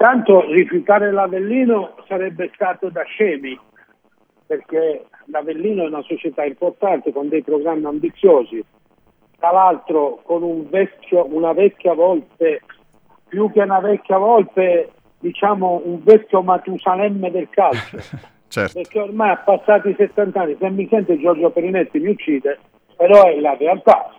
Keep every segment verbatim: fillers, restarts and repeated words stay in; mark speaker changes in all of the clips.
Speaker 1: intanto rifiutare l'Avellino sarebbe stato da scemi, perché l'Avellino è una società importante con dei programmi ambiziosi, tra l'altro con un vecchio, una vecchia volpe, più che una vecchia volpe, diciamo un vecchio Matusalemme del calcio.
Speaker 2: Certo.
Speaker 1: Perché ormai a passati i settanta anni, se mi sente Giorgio Perinetti mi uccide, però è la realtà.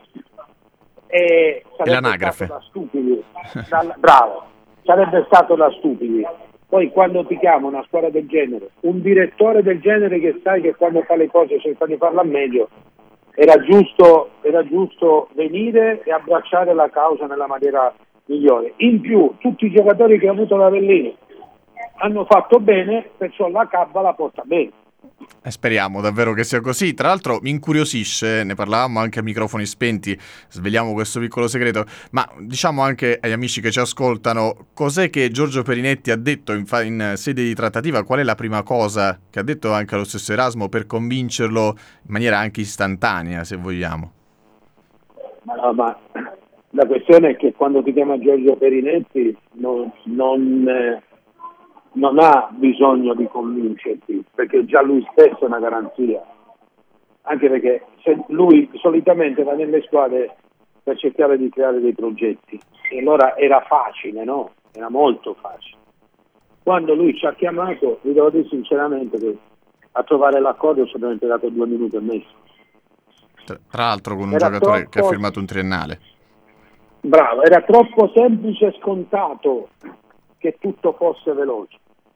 Speaker 1: E sarebbe
Speaker 2: l'anagrafe.
Speaker 1: stato da stupidi, da, bravo, sarebbe stato da stupidi. Poi quando ti chiama una squadra del genere, un direttore del genere che sai che quando fa le cose cerca di farla meglio, era giusto, era giusto venire e abbracciare la causa nella maniera migliore. In più, tutti i giocatori che ha avuto l'Avellino hanno fatto bene, perciò la Cabba la porta bene.
Speaker 2: Eh, speriamo davvero che sia così. Tra l'altro mi incuriosisce, ne parlavamo anche a microfoni spenti, sveliamo questo piccolo segreto, ma diciamo anche agli amici che ci ascoltano, cos'è che Giorgio Perinetti ha detto in, fa- in sede di trattativa, qual è la prima cosa che ha detto anche allo stesso Erasmo per convincerlo in maniera anche istantanea, se vogliamo?
Speaker 1: Ma, no, ma la questione è che quando ti chiama Giorgio Perinetti non... non eh, non ha bisogno di convincerti, perché già lui stesso è una garanzia, anche perché se lui solitamente va nelle squadre per cercare di creare dei progetti, e allora era facile, no? Era molto facile. Quando lui ci ha chiamato, vi devo dire sinceramente che a trovare l'accordo ci abbiamo impiegato due minuti e mezzo.
Speaker 2: Tra, tra l'altro con un
Speaker 1: Era
Speaker 2: giocatore
Speaker 1: troppo...
Speaker 2: che ha firmato un triennale.
Speaker 1: Bravo, era troppo semplice e scontato che tutto fosse veloce.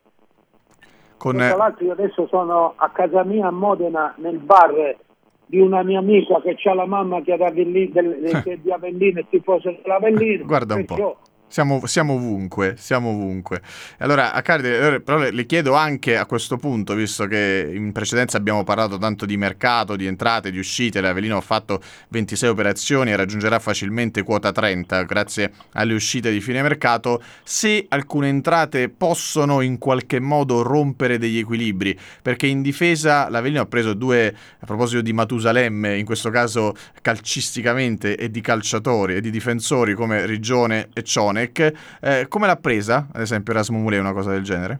Speaker 2: Con...
Speaker 1: Tra l'altro io adesso sono a casa mia a Modena nel bar di una mia amica che ha la mamma che è da Avellino, del, che è di Avellino e tifoso dell'Avellino.
Speaker 2: Guarda un
Speaker 1: perciò...
Speaker 2: po'. Siamo, siamo ovunque, siamo ovunque. Allora, Accardi, però le, le chiedo anche a questo punto, visto che in precedenza abbiamo parlato tanto di mercato, di entrate, di uscite, l'Avellino ha fatto ventisei operazioni e raggiungerà facilmente quota trenta grazie alle uscite di fine mercato, se alcune entrate possono in qualche modo rompere degli equilibri, perché in difesa l'Avellino ha preso due, a proposito di Matusalemme, in questo caso calcisticamente, e di calciatori e di difensori come Rigione e Cione. Eh, come l'ha presa, ad esempio, Erasmo Mulè una cosa del genere?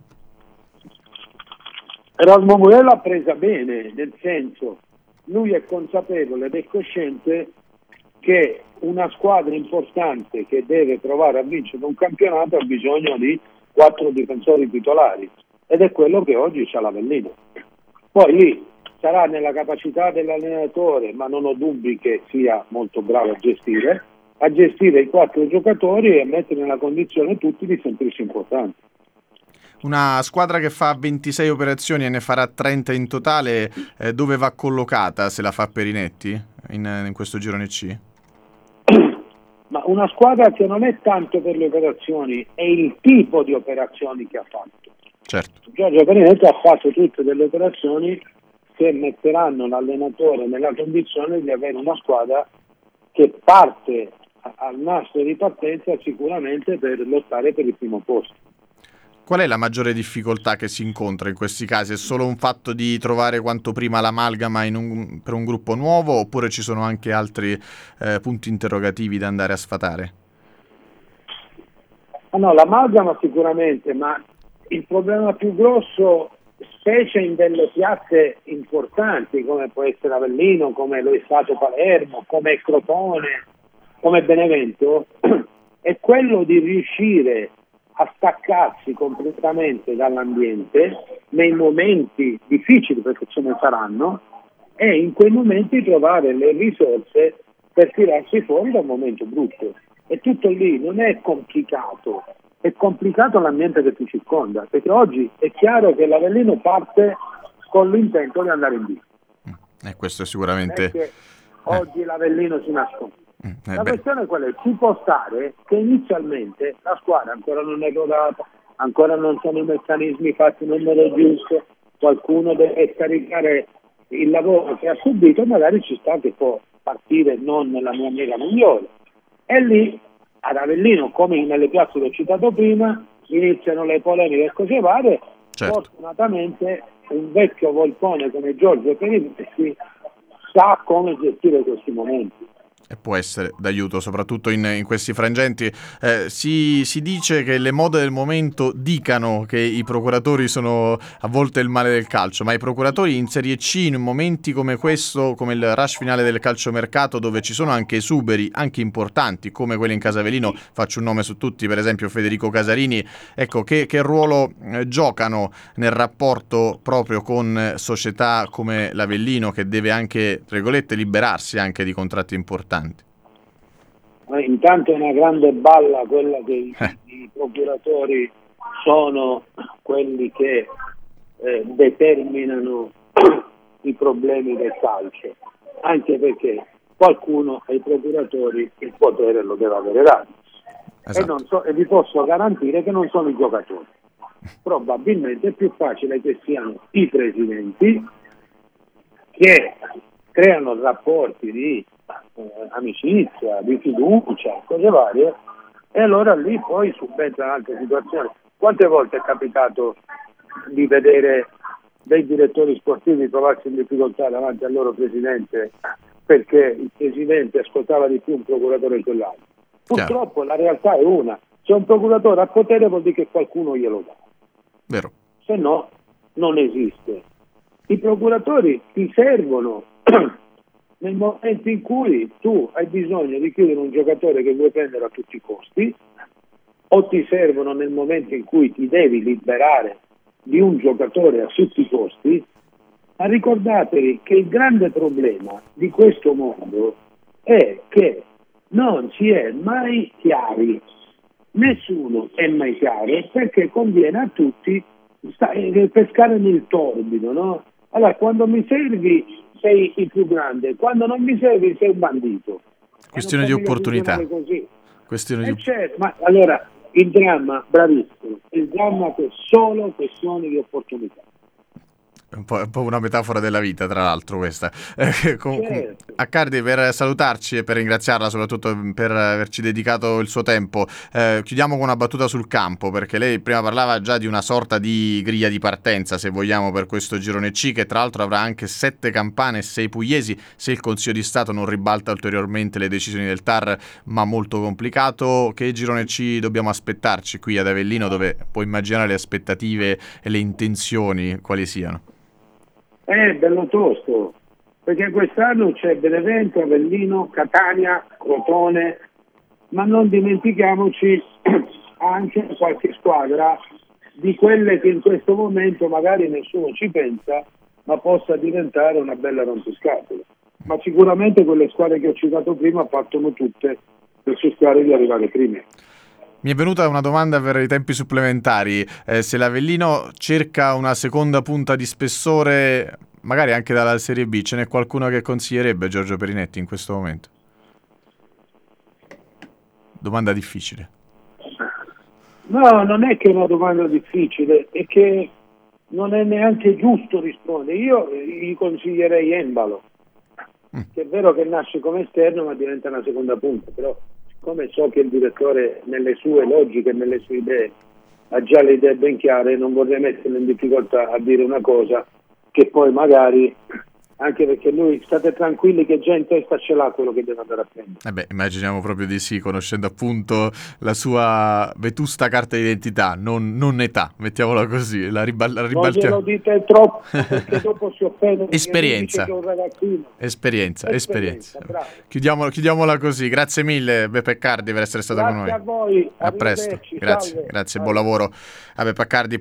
Speaker 1: Erasmo Mulè l'ha presa bene, nel senso, lui è consapevole ed è cosciente che una squadra importante che deve provare a vincere un campionato ha bisogno di quattro difensori titolari, ed è quello che oggi c'ha l'Avellino. Poi lì sarà nella capacità dell'allenatore, ma non ho dubbi che sia molto bravo a gestire, a gestire i quattro giocatori e a mettere nella condizione tutti di sentirsi importanti.
Speaker 2: Una squadra che fa ventisei operazioni e ne farà trenta in totale, eh, dove va collocata se la fa Perinetti in, in questo girone C?
Speaker 1: Ma una squadra che non è tanto per le operazioni, è il tipo di operazioni che ha fatto.
Speaker 2: Certo.
Speaker 1: Giorgio Perinetti ha fatto tutte delle operazioni che metteranno l'allenatore nella condizione di avere una squadra che parte al nastro di partenza sicuramente per lottare per il primo posto.
Speaker 2: Qual è la maggiore difficoltà che si incontra in questi casi? È solo un fatto di trovare quanto prima l'amalgama in un, per un gruppo nuovo, oppure ci sono anche altri eh, punti interrogativi da andare a sfatare?
Speaker 1: Ah no, l'amalgama sicuramente, ma il problema più grosso, specie in delle piazze importanti come può essere Avellino, come lo è stato Palermo, come Crotone, come Benevento, è quello di riuscire a staccarsi completamente dall'ambiente nei momenti difficili, perché ce ne saranno, e in quei momenti trovare le risorse per tirarsi fuori da un momento brutto. E tutto lì non è complicato, è complicato l'ambiente che ti circonda, perché oggi è chiaro che l'Avellino parte con l'intento di andare in B.
Speaker 2: E eh, questo è sicuramente...
Speaker 1: Perché oggi eh. l'Avellino si nasconde.
Speaker 2: Eh
Speaker 1: la
Speaker 2: beh.
Speaker 1: questione è quella, ci può stare che inizialmente la squadra ancora non è rodata, ancora non sono i meccanismi fatti nel modo giusto, qualcuno deve scaricare il lavoro che ha subito, magari ci sta che può partire non nella maniera migliore. E lì ad Avellino, come nelle piazze che ho citato prima, iniziano le polemiche e cose varie.
Speaker 2: Certo.
Speaker 1: Fortunatamente un vecchio volpone come Giorgio Perinetti sa come gestire questi momenti.
Speaker 2: E può essere d'aiuto, soprattutto in, in questi frangenti. Eh, si, si dice che le mode del momento dicano che i procuratori sono a volte il male del calcio, ma i procuratori in Serie C, in momenti come questo, come il rush finale del calciomercato, dove ci sono anche esuberi, anche importanti, come quelli in Casa Avellino, faccio un nome su tutti, per esempio Federico Casarini, ecco, che, che ruolo eh, giocano nel rapporto proprio con società come l'Avellino, che deve anche, tra virgolette, liberarsi anche di contratti importanti?
Speaker 1: Intanto è una grande balla quella che i, eh. i procuratori sono quelli che eh, determinano i problemi del calcio, anche perché qualcuno ai procuratori il potere lo deve avere dato. Esatto. E, non so, e vi posso garantire che non sono i giocatori. Probabilmente è più facile che siano i presidenti che creano rapporti di eh, amicizia, di fiducia, cose varie, e allora lì poi subentrano altre situazioni. Quante volte è capitato di vedere dei direttori sportivi trovarsi in difficoltà davanti al loro presidente perché il presidente ascoltava di più un procuratore di quell'altro? Purtroppo la realtà è una: se un procuratore ha potere vuol dire che qualcuno glielo dà.
Speaker 2: Vero.
Speaker 1: Se no non esiste. I procuratori ti servono nel momento in cui tu hai bisogno di chiudere un giocatore che vuoi prendere a tutti i costi, o ti servono nel momento in cui ti devi liberare di un giocatore a tutti i costi. Ma ricordatevi che il grande problema di questo mondo è che non si è mai chiari, nessuno è mai chiaro, perché conviene a tutti sta- pescare nel torbido, no? Allora, quando mi servi sei il più grande, quando non mi servi sei un bandito.
Speaker 2: Questione di opportunità. Questione
Speaker 1: eh
Speaker 2: di...
Speaker 1: certo, ma allora il dramma, bravissimo, il dramma è solo questione di opportunità.
Speaker 2: Un po', un po' una metafora della vita, tra l'altro, questa. Eh, com-
Speaker 1: certo.
Speaker 2: Accardi, per salutarci e per ringraziarla soprattutto per averci dedicato il suo tempo, eh, chiudiamo con una battuta sul campo, perché lei prima parlava già di una sorta di griglia di partenza, se vogliamo, per questo girone C, che tra l'altro avrà anche sette campane e sei pugliesi, se il Consiglio di Stato non ribalta ulteriormente le decisioni del T A R, ma molto complicato. Che girone C dobbiamo aspettarci qui ad Avellino, dove può immaginare le aspettative e le intenzioni quali siano?
Speaker 1: È bello tosto, perché quest'anno c'è Benevento, Avellino, Catania, Crotone, ma non dimentichiamoci anche qualche squadra di quelle che in questo momento magari nessuno ci pensa, ma possa diventare una bella rompiscatole. Ma sicuramente quelle squadre che ho citato prima partono tutte per cercare di arrivare prime.
Speaker 2: Mi è venuta una domanda per i tempi supplementari, eh, se l'Avellino cerca una seconda punta di spessore, magari anche dalla Serie B, ce n'è qualcuno che consiglierebbe Giorgio Perinetti in questo momento? Domanda difficile.
Speaker 1: No, non è che è una domanda difficile, è che non è neanche giusto rispondere. Io gli consiglierei Embalo, mm. che è vero che nasce come esterno ma diventa una seconda punta, però come so che il direttore nelle sue logiche, nelle sue idee ha già le idee ben chiare, non vorrei metterlo in difficoltà a dire una cosa che poi magari, anche perché lui, state tranquilli che già in testa ce l'ha quello che deve andare a prendere.
Speaker 2: Eh beh, immaginiamo proprio di sì, conoscendo appunto la sua vetusta carta d'identità, non, non età, mettiamola così, la, ribal- la ribaltiamo.
Speaker 1: Non glielo dite troppo perché dopo si offende.
Speaker 2: Esperienza.
Speaker 1: Che è un ragazzino.
Speaker 2: Esperienza, esperienza.
Speaker 1: esperienza.
Speaker 2: Chiudiamola, chiudiamola così. Grazie mille Beppe Accardi per essere stato
Speaker 1: Grazie
Speaker 2: con noi.
Speaker 1: a voi.
Speaker 2: A presto. Grazie,
Speaker 1: salve.
Speaker 2: grazie,
Speaker 1: salve.
Speaker 2: buon lavoro a Beppe Accardi.